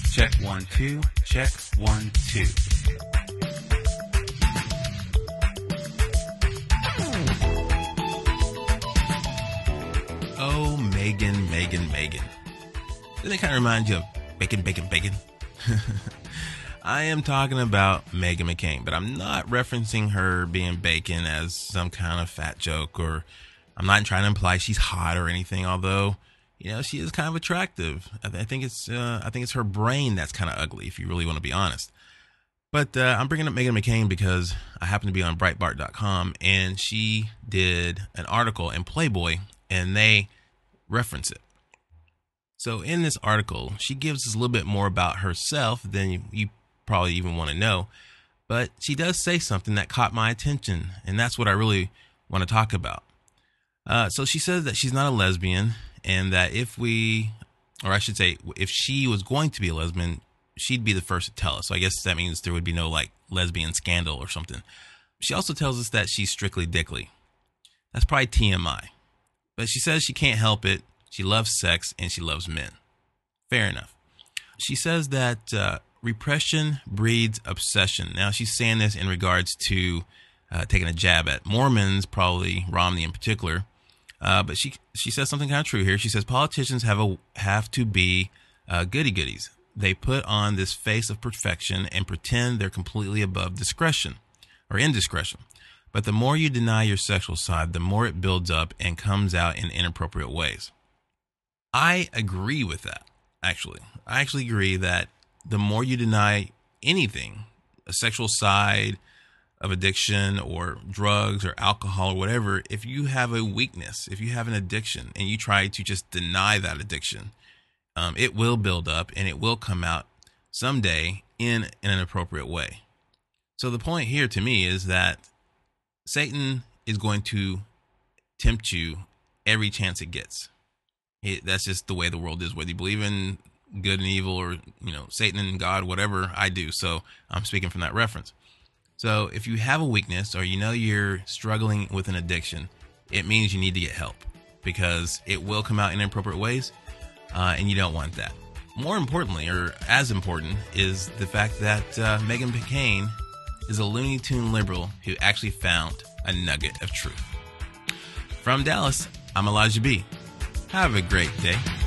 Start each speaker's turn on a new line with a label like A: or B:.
A: Check 1 2. Check 1 2. Oh, Megan. Doesn't it kind of remind you of bacon? I am talking about Meghan McCain, but I'm not referencing her being bacon as some kind of fat joke, or I'm not trying to imply she's hot or anything, although, she is kind of attractive. I think it's her brain that's kind of ugly, if you really want to be honest. But I'm bringing up Meghan McCain because I happen to be on Breitbart.com, and she did an article in Playboy, and they reference it. So in this article, she gives us a little bit more about herself than you probably even want to know. But she does say something that caught my attention, and that's what I really want to talk about. So she says that she's not a lesbian, and that if she was going to be a lesbian, she'd be the first to tell us. So I guess that means there would be no lesbian scandal or something. She also tells us that she's strictly dickly. That's probably TMI. But she says she can't help it. She loves sex and she loves men. Fair enough. She says that repression breeds obsession. Now, she's saying this in regards to taking a jab at Mormons, probably Romney in particular. But she says something kind of true here. She says politicians have to be goody-goodies. They put on this face of perfection and pretend they're completely above discretion or indiscretion. But the more you deny your sexual side, the more it builds up and comes out in inappropriate ways. I agree with that, actually. I actually agree that the more you deny anything, a sexual side of addiction or drugs or alcohol or whatever, if you have a weakness, if you have an addiction and you try to just deny that addiction, it will build up and it will come out someday in an inappropriate way. So the point here to me is that Satan is going to tempt you every chance it gets. That's just the way the world is, whether you believe in good and evil or, Satan and God, whatever. I do. So I'm speaking from that reference. So if you have a weakness or you're struggling with an addiction, it means you need to get help because it will come out in inappropriate ways, and you don't want that. More importantly, or as important, is the fact that Meghan McCain is a Looney Tune liberal who actually found a nugget of truth. From Dallas, I'm Elijah B. Have a great day.